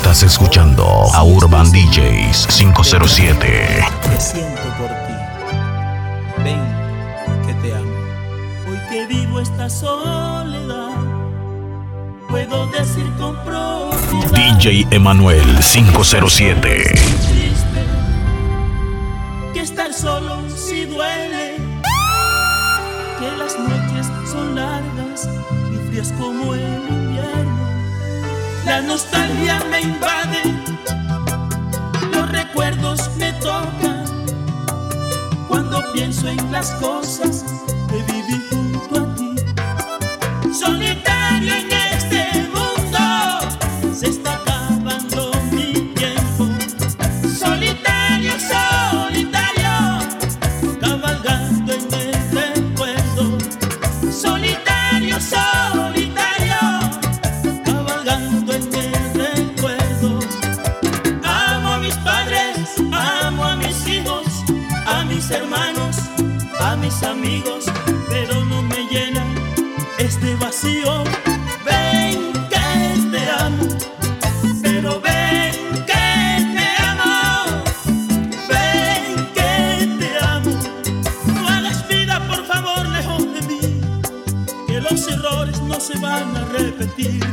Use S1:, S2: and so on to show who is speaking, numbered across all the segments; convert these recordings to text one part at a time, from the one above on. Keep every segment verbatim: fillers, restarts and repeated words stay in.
S1: Estás escuchando a Urban D Js cinco cero siete.
S2: Te siento por ti. Ven, que te amo. Hoy que vivo esta soledad, puedo decir con propiedad.
S1: D J Emanuel cinco cero siete.
S2: Triste que estar solo si duele, que las noches son largas y frías como el invierno. La nostalgia me invade, los recuerdos me tocan cuando pienso en las cosas que viví junto a ti. Solitario en este mundo, se está acabando mi tiempo. Solitario, solitario, cabalgando en el recuerdo. Solitario, solitario, cabalgando en el recuerdo. Amo a mis padres, amo a mis hijos, a mis hermanos, a mis amigos, pero no me llena este vacío. Ven que te amo, pero ven que te amo, ven que te amo. No hagas vida por favor lejos de mí, que los errores no se van a repetir.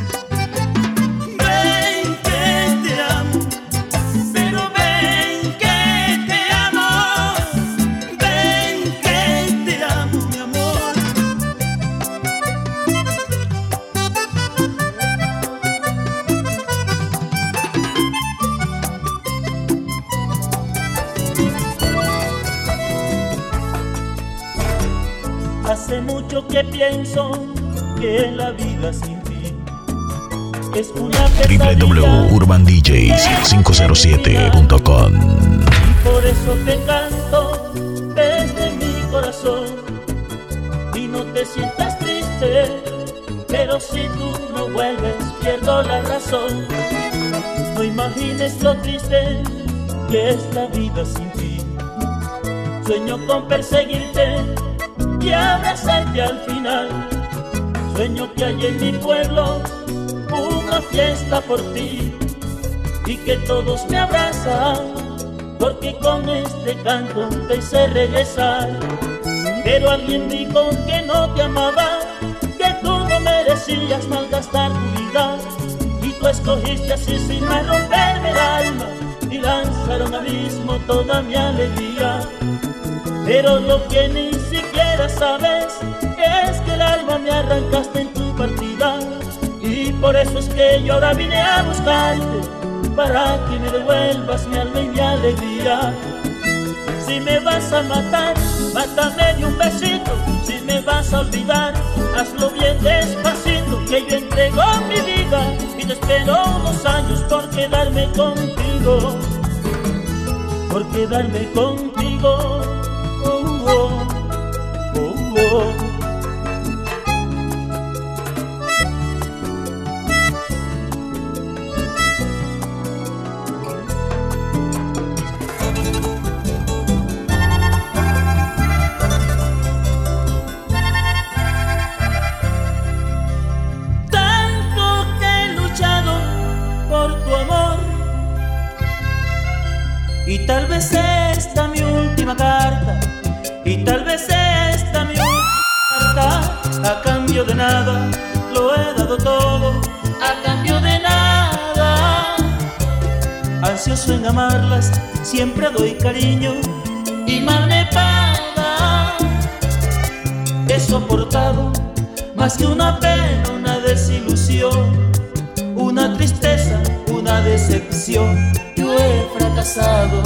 S2: Ven que te amo, pero ven que te amo, ven que te amo, mi amor. Hace mucho que pienso que la vida sin ti es una pesadilla.
S1: w w w punto urban d js cinco cero siete punto com.
S2: Y por eso te canto desde mi corazón. Y no te sientas triste, pero si tú no vuelves pierdo la razón. No imagines lo triste que es la vida sin ti. Sueño con perseguirte y abrazarte al final. Sueño que hay en mi pueblo una fiesta por ti y que todos me abrazan, porque con este canto te hice regresar. Pero alguien dijo que no te amaba, que tú no merecías malgastar tu vida, y tú escogiste así sin más romperme el alma y lanzar a un abismo toda mi alegría. Pero lo que ni siquiera sabes es que el alma me arrancaste en tu partida. Y por eso es que yo ahora vine a buscarte, para que me devuelvas mi alma y mi alegría. Si me vas a matar, mátame de un besito. Si me vas a olvidar, hazlo bien despacito, que yo entrego mi vida y te espero unos años por quedarme contigo, por quedarme contigo. Oh, oh, oh, oh. Tanto que he luchado por tu amor, y tal vez esta mi última carta, y tal vez esta mi última carta. A cambio de nada lo he dado todo, a cambio de nada. Ansioso en amarlas, siempre doy cariño y mal me paga. He soportado más que una pena, una desilusión, una tristeza, una decepción. Yo he fracasado.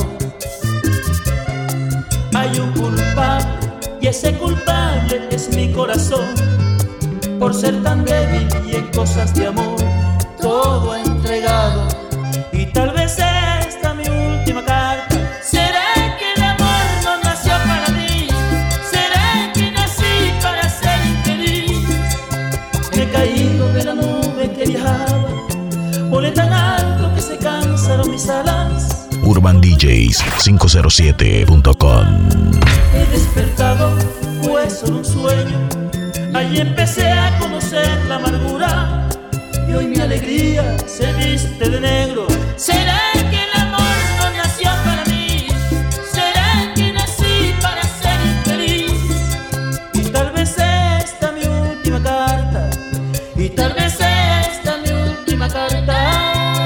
S2: Hay un culpable y ese culpable es mi corazón, por ser tan débil y en cosas de amor todo ha entregado. Y tal vez esta mi última carta. ¿Será que el amor no nació para mí? ¿Será que nací para ser infeliz? Me he caído de la nube que viajaba, volé tan alto que se cansaron mis alas.
S1: urban d js cinco cero siete punto com.
S2: He despertado, fue solo un sueño. Ahí empecé a conocer la amargura, y hoy mi alegría se viste de negro. ¿Será que el amor no nació para mí? ¿Será que nací para ser infeliz? Y tal vez esta mi última carta, y tal vez esta mi última carta.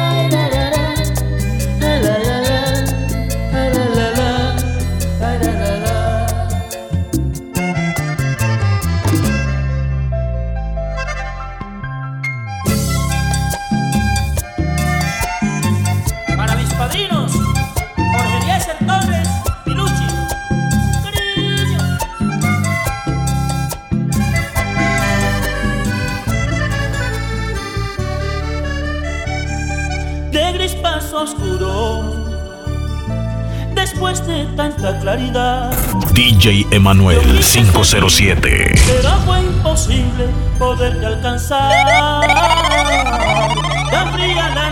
S2: Oscuro, después de tanta claridad.
S1: D J Emanuel cinco cero siete.
S2: Pero fue imposible poderte alcanzar. Tan fría la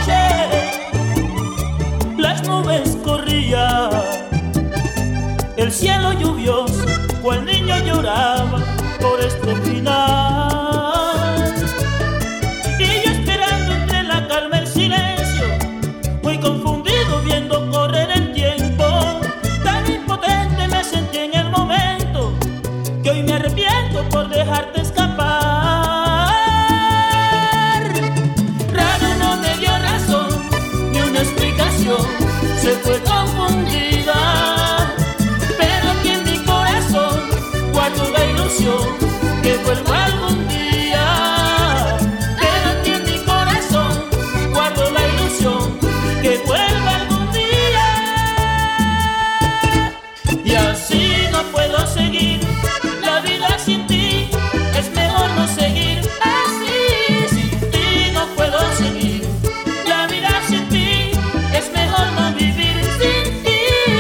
S2: noche, las nubes corrían, el cielo lluvioso, cual niño lloraba por este final. Y yo esperando entre la calma el silencio, muy confundido viendo correr el tiempo. Tan impotente me sentí en el momento, que hoy me arrepiento por dejarte escapar. Raro no me dio razón ni una explicación, se fue confundida. Pero aquí en mi corazón guardo la ilusión que vuelva algún día. Pero aquí en mi corazón guardo la ilusión que vuelva algún día. Y así no puedo seguir la vida sin ti, es mejor no seguir así. Sin ti no puedo seguir la vida sin ti, es mejor no vivir sin ti.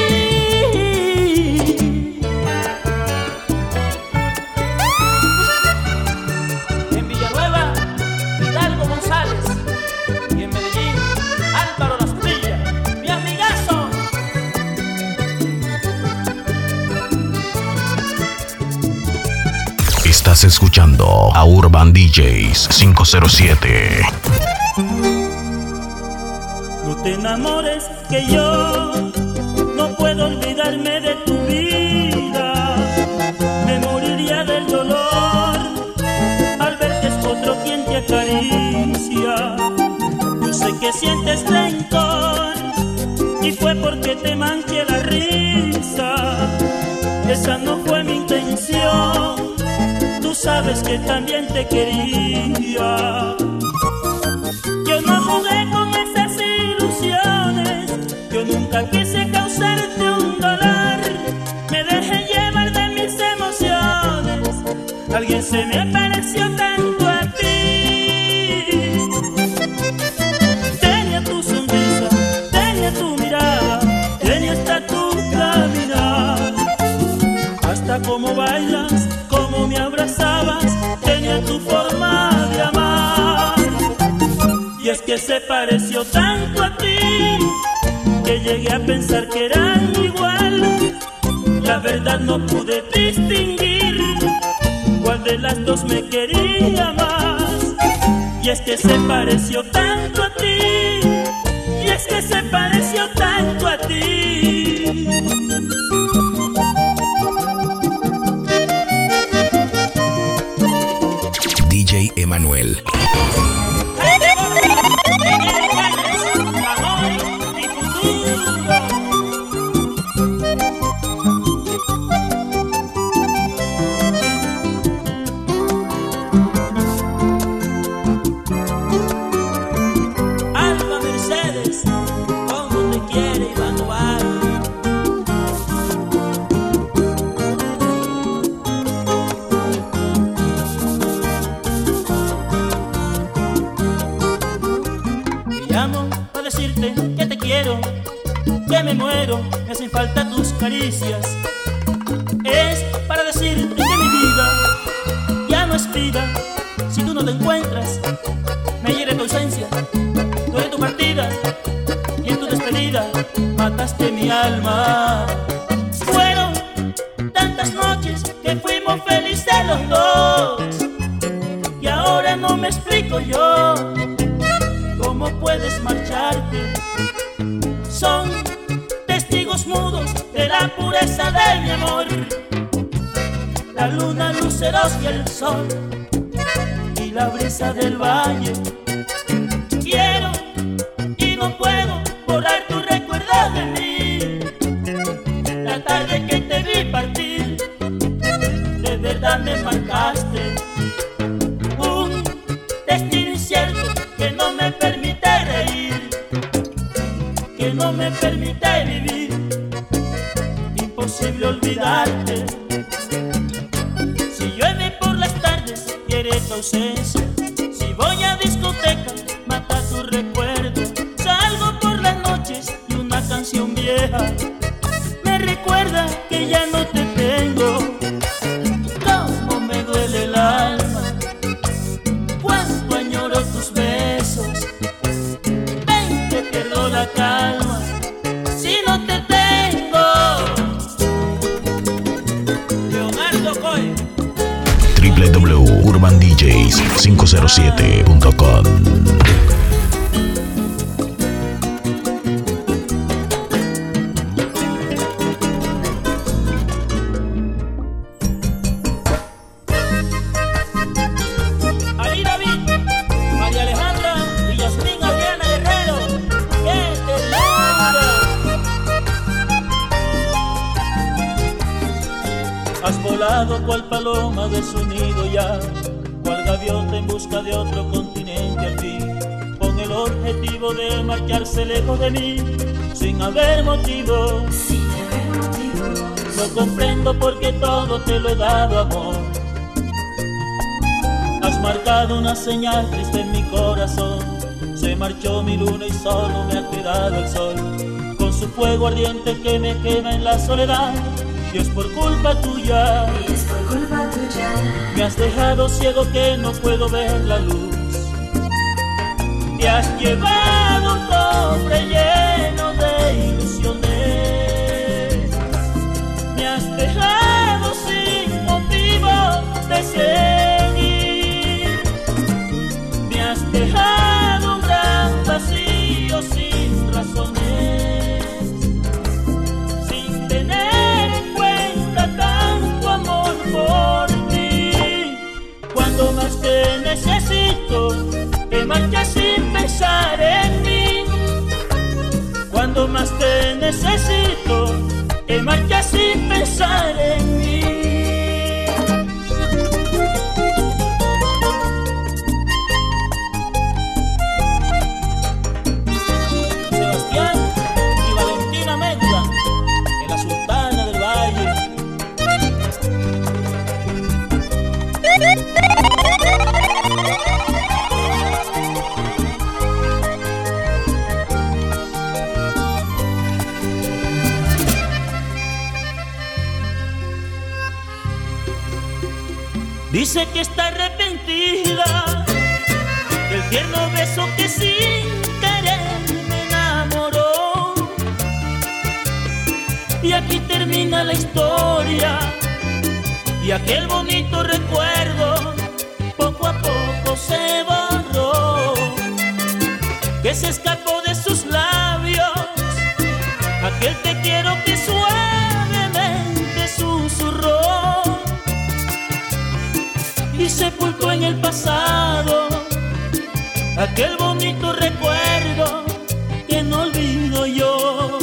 S2: En Villanueva, Hidalgo González, y en Medellín, Álvaro Las Villas, mi amigazo.
S1: Estás escuchando a Urban D Js cinco cero siete.
S2: No te enamores que yo no puedo olvidarme de tu vida. Me moriría del dolor al ver que es otro quien te acaricia. Yo sé que sientes rencor y fue porque te manché la risa. Esa no fue mi intención, tú sabes que también te quería. Yo no jugué con esas ilusiones, yo nunca quise causarte un dolor. Me dejé llevar de mis emociones, alguien se me pareció tanto a ti. Tenía tu sonrisa, tenía tu mirada, tenía hasta tu caminar. Hasta cómo bailas, cómo me abrazabas, tenía tu forma de amar. Y es que se pareció tanto a ti, que llegué a pensar que eran igual. La verdad no pude distinguir cuál de las dos me quería más. Y es que se pareció tanto a ti, y es que se pareció tanto a ti.
S1: D J Emanuel.
S2: Alba Mercedes, como te quiere Iván Duarte. Decirte que te quiero, que me muero, me hacen falta tus caricias. Es para decirte que mi vida ya no es vida si tú no te encuentras. Me hiere tu ausencia, duele tu partida, y en tu despedida mataste mi alma. Fueron tantas noches que fuimos felices los dos, y ahora no me explico yo cómo puedes marcharte. Son testigos mudos de la pureza de mi amor. La luna, luceros y el sol y la brisa del valle. Quiero y no puedo borrar tu recuerdo de mí. La tarde que te vi partir, de verdad me marcaste. Un destino incierto que no me permite reír, que no me permite vivir. Imposible olvidarte. Si llueve por las tardes, quiere tu ausencia. Si voy a discoteca, mata tu recuerdo. Salgo por las noches y una canción vieja me recuerda que ya no te tengo. Cómo me duele el alma, cuánto añoro tus besos. Ven que pierdo la calma si no te tengo. Leonardo Coe.
S1: w w w punto urban d j s cinco cero siete punto com.
S2: Has volado cual paloma de su nido ya, cual gaviota en busca de otro continente al fin, con el objetivo de marcharse lejos de mí, sin haber motivo.
S3: Sin haber motivo.
S2: No comprendo por qué todo te lo he dado, amor. Has marcado una señal triste en mi corazón. Se marchó mi luna y solo me ha quedado el sol, con su fuego ardiente que me quema en la soledad. Y es por culpa tuya,
S3: Y es por culpa tuya.
S2: me has dejado ciego que no puedo ver la luz. Te has llevado un cofre lleno de ilusiones. Me has dejado sin motivo de seguir. Me has dejado un gran vacío sin razones, sin tener en cuenta tanto amor por ti. Cuando más te necesito, te marchas sin pensar en mí. Cuando más te necesito, te marchas sin pensar en mí. Sebastián y Valentina Menda, en la Sultana del Valle. Dice que está arrepentida del tierno beso que sin querer me enamoró. Y aquí termina la historia, y aquel bonito recuerdo poco a poco se borró. Que se escapó de sus labios aquel te quiero que suavemente susurró, y sepultó en el pasado aquel bonito recuerdo que no olvido yo.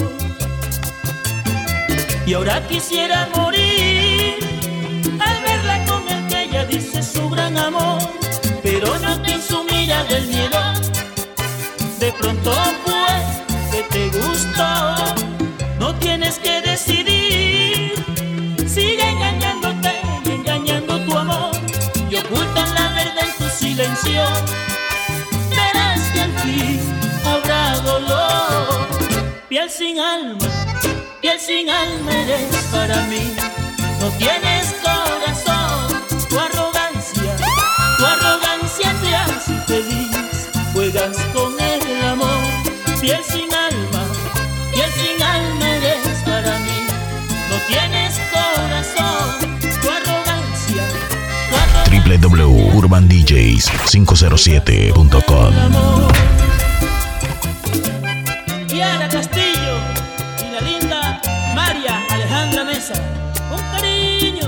S2: Y ahora quisiera morir al verla con el que ella dice su gran amor, pero no en su mirada el miedo. De pronto fue que te gustó, no tienes que decidir. Sigue engañándote y engañando tu amor, y ocultan la verdad en tu silencio. Verás que al fin habrá dolor. Piel sin alma, piel sin alma eres para mí. No tienes corazón, tu arrogancia, tu arrogancia te hace infeliz. Juegas con el amor. Piel sin alma, piel sin alma eres para mí. No tienes corazón, tu arrogancia, tu arrogancia
S1: w w w punto urban d j s cinco cero siete punto com.
S2: Luisa, con cariño.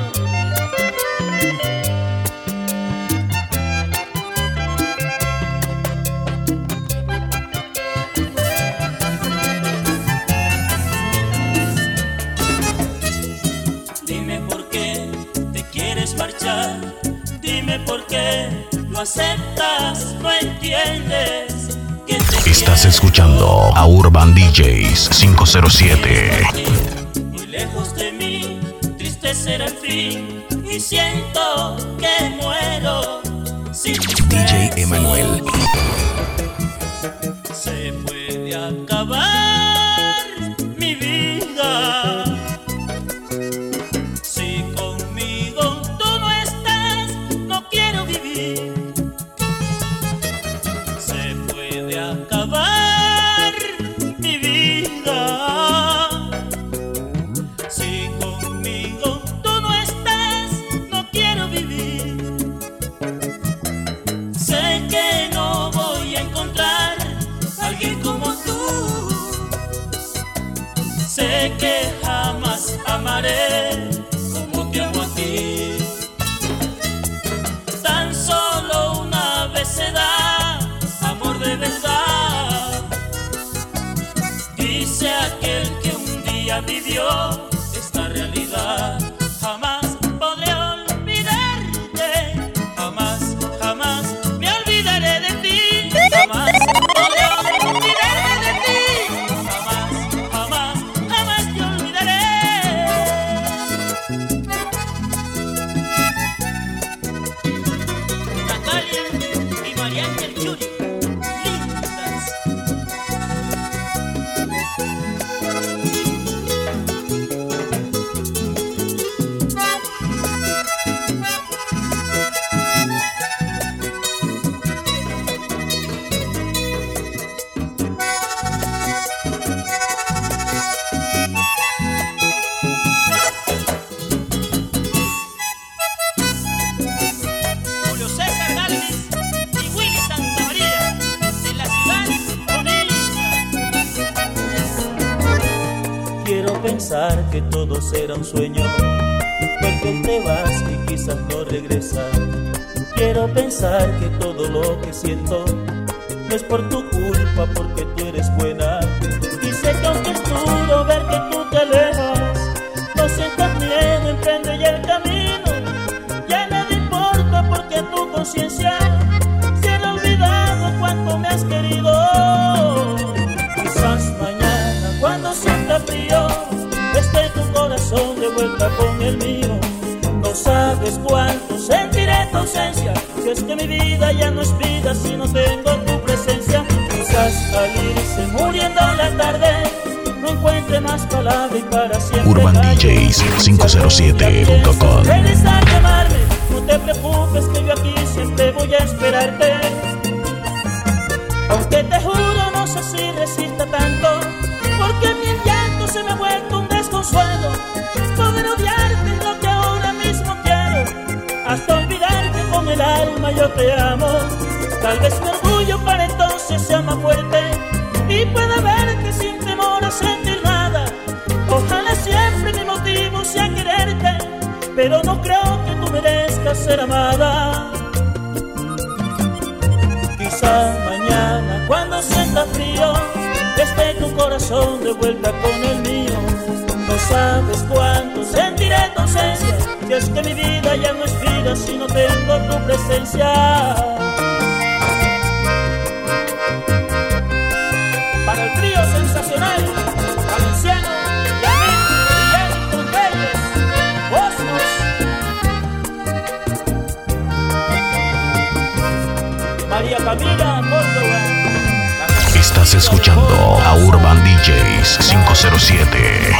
S2: Dime por qué te quieres marchar, dime por qué lo aceptas, no entiendes que te
S1: Estás
S2: quiero.
S1: escuchando a Urban D Js cinco cero siete.
S2: Muy lejos de mí, triste será el fin, y siento que muero sin tus
S1: D J
S2: besos.
S1: Emanuel.
S2: Se puede acabar mi vida si conmigo tú no estás, no quiero vivir. Se puede acabar mi vida si conmigo tú no estás, no quiero vivir. Sé que no voy a encontrar a alguien como tú. Sé que jamás amaré como te amo a ti. Tan solo una vez se da amor de verdad. Dice aquel que un día vivió esta realidad. Jamás podré olvidarte, jamás, jamás me olvidaré de ti. Jamás podré olvidarme de ti. Jamás, jamás, jamás te olvidaré. Natalia y María Ángel Yuri, lindas. Julio César Galvis y Willy Santamaría, de la ciudad bonita. Quiero pensar que todo será un sueño, porque te vas y quizás no regresas. Quiero pensar que todo lo que siento no es por tu culpa, porque tú eres buena. Y sé que aunque es duro ver que tú te alejas, no sientas miedo, emprende ya el camino. Ya nada importa porque tu conciencia se ha olvidado cuánto me has querido. Quizás mañana cuando sienta frío esté tu corazón de vuelta con el mío. No sabes cuánto sentiré tu ausencia, si es que mi vida ya no es vida si no tengo tu presencia. Quizás al irse muriendo la tarde no encuentre más palabras y para siempre
S1: Urban D Js cinco cero siete punto com.
S2: Ven a llamarme, no te preocupes que yo aquí siempre voy a esperarte. Aunque te juro no sé si resista tanto, porque mi llanto se me ha vuelto un desconsuelo. Poder odiarte es lo que ahora mismo quiero, hasta olvidar que con el alma yo te amo. Tal vez mi orgullo para entonces sea más fuerte y pueda verte sin temor a sentir nada. Ojalá siempre mi motivo sea quererte, pero no creo que tú merezcas ser amada. Quizá mañana cuando sienta frío esté tu corazón de vuelta con el mío. No sabes cuánto sentiré tu ausencia, si es que mi vida ya no es vida si no tengo tu presencia. Para el trío sensacional, Valenciano, Yamil y Yellington Reyes, Cosmos, María Camila Córdoba.
S1: Estás escuchando a Urban D Js cinco cero siete.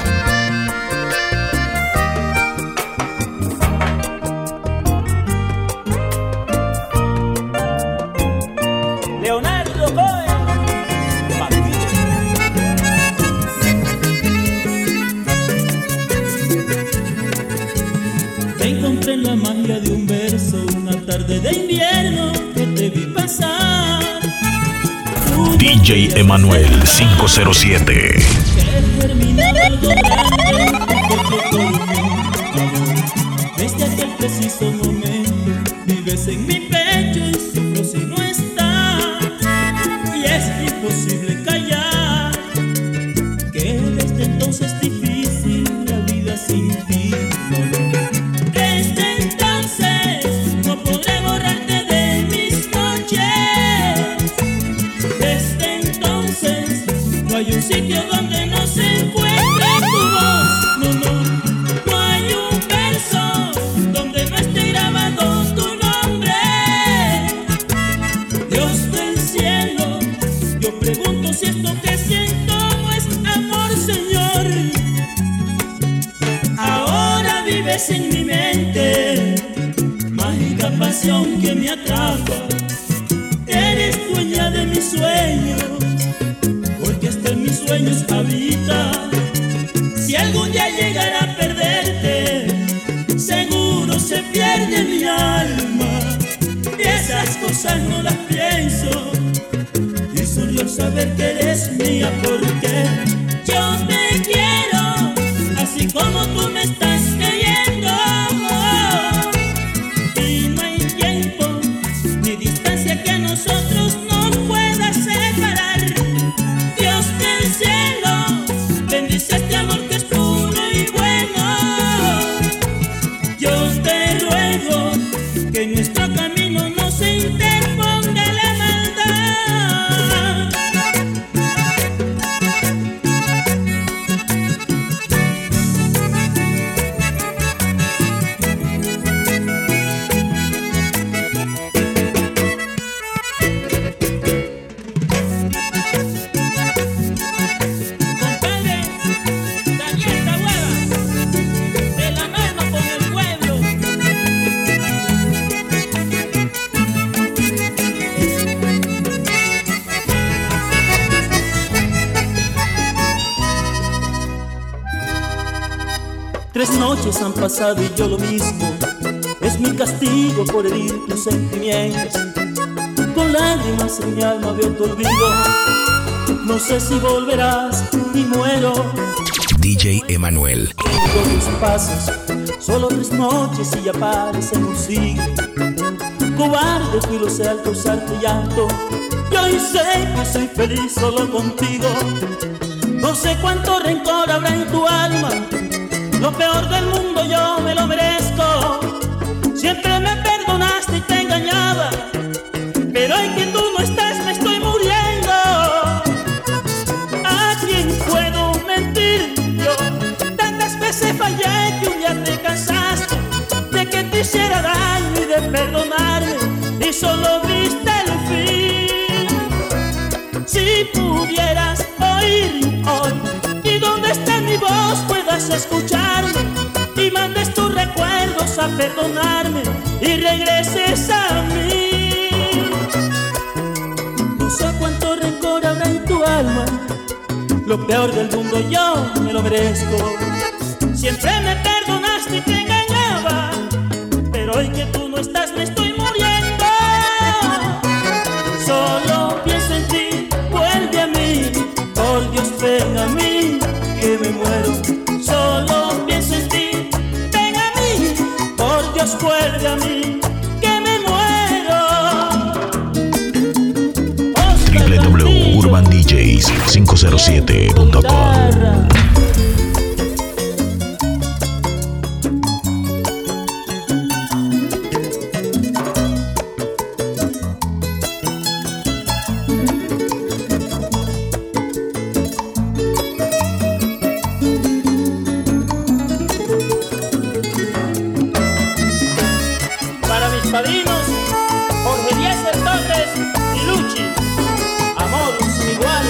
S2: Leonardo Cohen, Martínez. Te encontré en la magia de un verso, una tarde de invierno que te vi pasar.
S1: D J Emanuel cinco cero siete.
S2: Que terminaba algo grande, porque Vives en mi pecho y sufro si no estás, y es imposible callar que desde entonces es difícil la vida sin ti. No, no. Desde entonces no podré borrarte de mis noches. Desde entonces no hay un sitio donde no se encuentre tu voz. No, no, no hay un verso donde no esté grabado tu nombre. Dios del cielo, yo pregunto si esto que siento no es amor, Señor. Ahora vives en mi mente, mágica pasión que me atrapa. Eres dueña de mis sueños, porque hasta en mis sueños habita. Si algún día llegara a perderte, seguro se pierde mi alma. Y esas cosas no las pienso, y solo saber que eres mía, porque yo te quiero, así como tú me estás queriendo. Y no hay tiempo ni distancia que a nosotros nos pueda separar. Dios del cielo, bendice este amor que es puro y bueno. Yo te ruego que en nuestro camino no se interponga la maldad. Compadre Daniel Taboada, de la mano con el pueblo. Tres noches han pasado y yo lo mismo. Es mi castigo por herir tus sentimientos. Con lágrimas en mi alma veo tu olvido. No sé si volverás y muero.
S1: D J Emanuel.
S2: Con tus pasos, solo tres noches y ya parece un siglo. Cobarde fui, lo sé, al causarte llanto. Y hoy sé que soy feliz solo contigo. No sé cuánto rencor habrá en tu alma. Lo peor del mundo yo me lo merezco. Siempre me perdonaste y te engañaba, pero hoy que tú no estás me estoy muriendo. ¿A quién puedo mentir yo? Tantas veces fallé que un día te cansaste de que te hiciera daño y de perdonarme, y solo viste el fin. Si pudieras oír hoy y donde esté mi voz puedas escucharme, y mandes tus recuerdos a perdonarme y regreses a mí. No sé cuánto rencor habrá en tu alma. Lo peor del mundo yo me lo merezco. Siempre me perdonaste y te engañaba, pero hoy que tú no estás me estoy muriendo. Solo pienso en ti, vuelve a mí. Por Dios ven a mí, que me muero. Solo pienso en ti, ven a mí. Por Dios vuelve a mí, que me muero.
S1: w w w punto urban d j s cinco cero siete punto com.
S2: Para mis padrinos, Jorge Eliezer Torres y Luchi, amor sin igual.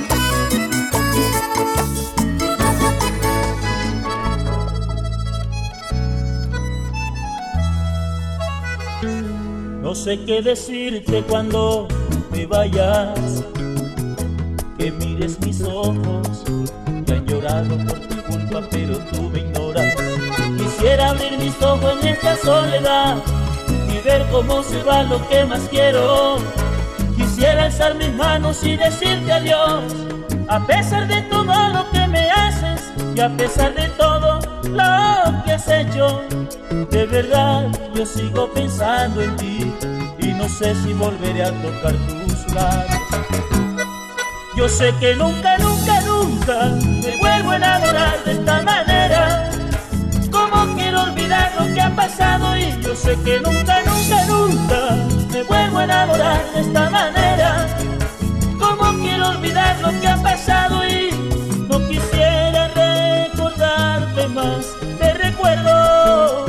S2: No sé qué decirte cuando te vayas, que mires mis ojos que han llorado por tu culpa, pero tú me ignoras. Quisiera abrir mis ojos en esta soledad y ver cómo se va lo que más quiero. Quisiera alzar mis manos y decirte adiós, a pesar de todo lo que me haces y a pesar de todo lo que has hecho. De verdad yo sigo pensando en ti y no sé si volveré a tocar tus labios. Yo sé que nunca, nunca, nunca me vuelvo a enamorar de esta manera. Cómo quiero olvidar lo que ha pasado y yo sé que nunca, nunca, nunca me vuelvo a enamorar de esta manera. Cómo quiero olvidar lo que ha pasado y no quisiera recordarte más. Te recuerdo,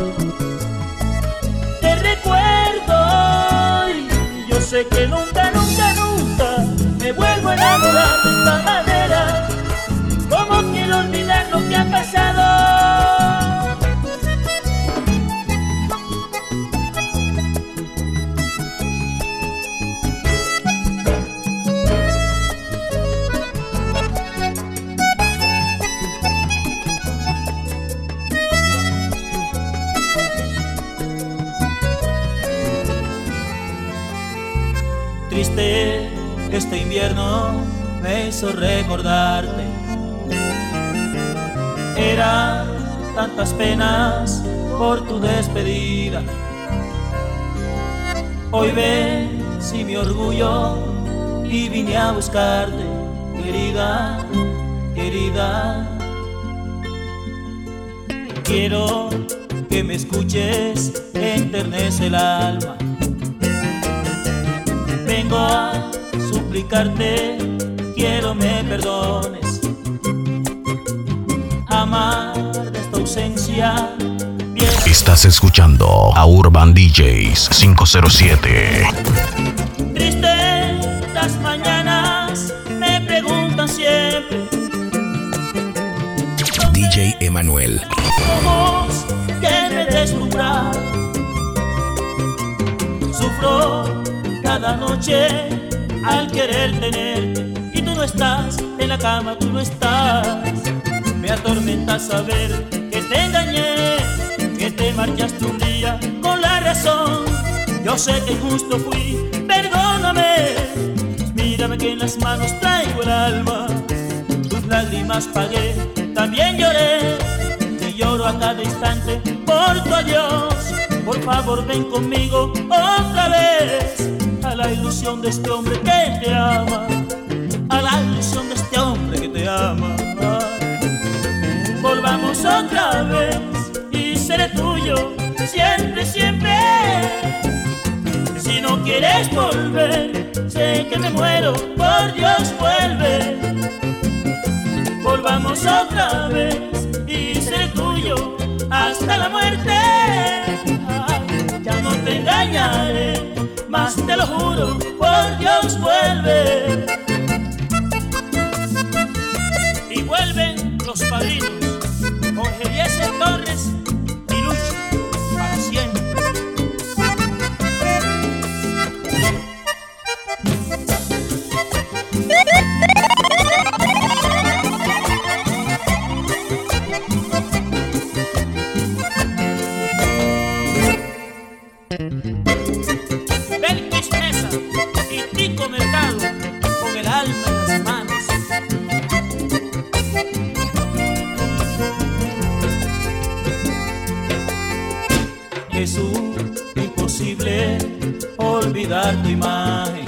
S2: te recuerdo y yo sé que nunca, nunca, nunca me vuelvo a enamorar de esta manera. Cómo quiero olvidar lo que ha pasado. Triste este invierno me hizo recordarte. Eran tantas penas por tu despedida. Hoy vencí mi orgullo y vine a buscarte, querida, querida. Quiero que me escuches, enternece el alma. Vengo a suplicarte, quiero me perdones. Amar de esta ausencia.
S1: Estás escuchando a Urban D Js cinco cero siete.
S2: Triste las mañanas me preguntan siempre.
S1: D J Emanuel.
S2: Ojos que me deslumbran. Sufro cada noche al querer tenerte y tú no estás en la cama, tú no estás. Me atormenta saber que te engañé, que te marchaste un día con la razón. Yo sé que injusto fui, perdóname. Mírame que en las manos traigo el alma. Tus lágrimas pagué, también lloré. Te lloro a cada instante por tu adiós. Por favor ven conmigo otra vez a la ilusión de este hombre que te ama, a la ilusión de este hombre que te ama. Volvamos otra vez y seré tuyo siempre, siempre. Si no quieres volver, sé que me muero, por Dios vuelve. Volvamos otra vez y seré tuyo hasta la muerte. Ya no te engañaré, más te lo juro, por Dios vuelve. Y vuelven los padrinos, Jorge Eliezer Torres y Lucho, para siempre. Es un imposible olvidar tu imagen.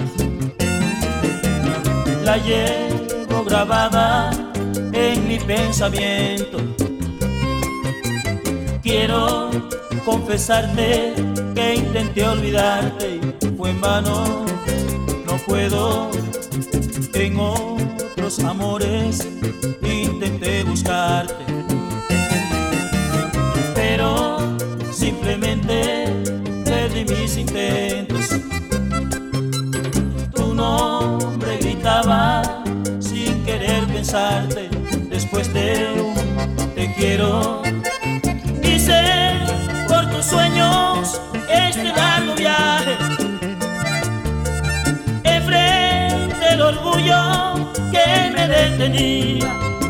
S2: La llevo grabada en mi pensamiento. Quiero confesarte que intenté olvidarte y fue en vano. No puedo, en otros amores intenté buscarte, pero simplemente perdí mis intentos. Tu nombre gritaba sin querer pensarte. Después de un te quiero, hice por tus sueños este largo viaje. Enfrente el orgullo que me detenía.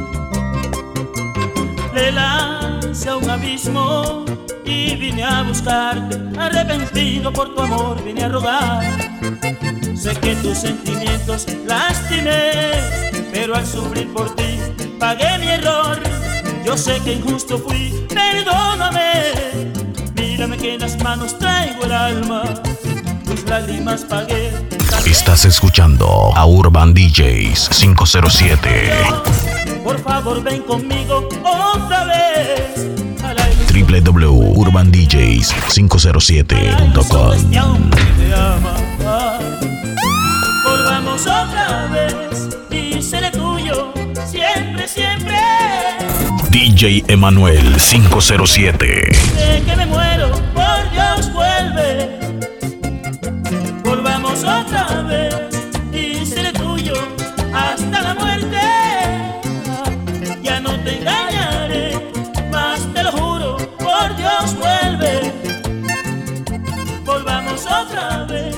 S2: Le lancé a un abismo y vine a buscarte, arrepentido por tu amor vine a rogar. Sé que tus sentimientos lastimé, pero al sufrir por ti pagué mi error. Yo sé que injusto fui, perdóname. Mírame que en las manos traigo el alma, tus lágrimas pagué.
S1: Estás escuchando a Urban D Js cinco cero siete.
S2: Por favor ven conmigo otra vez a la
S1: w w w punto urban d js cinco cero siete punto com.
S2: Este hombre que te ama. Volvamos otra vez y seré tuyo siempre, siempre.
S1: D J Emanuel cinco cero siete.
S2: De que me muero, por Dios vuelve. Volvamos otra vez y seré tuyo hasta la muerte. Ya no te engañaré, más te lo juro, por Dios vuelve. Volvamos otra vez.